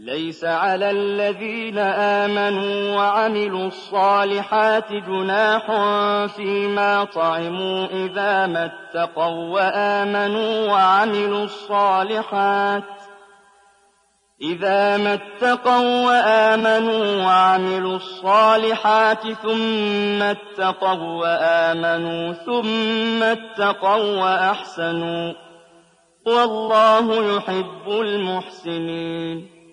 ليس على الذين آمنوا وعملوا الصالحات جناح فيما طعموا إذا ما اتقوا وآمنوا وعملوا الصالحات ثم اتقوا وآمنوا ثم اتقوا وأحسنوا والله يحب المحسنين.